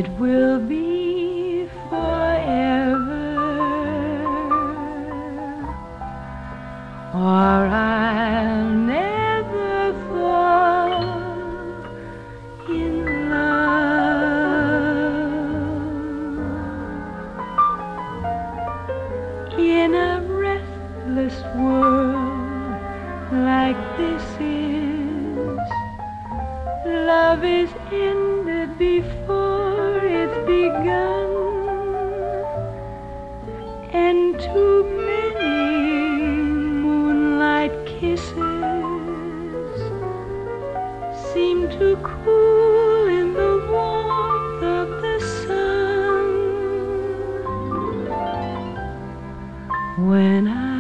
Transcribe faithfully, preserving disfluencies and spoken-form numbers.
it will be forever, or I'll never fall in love. In a restless world like this is, love is ended before it's begun.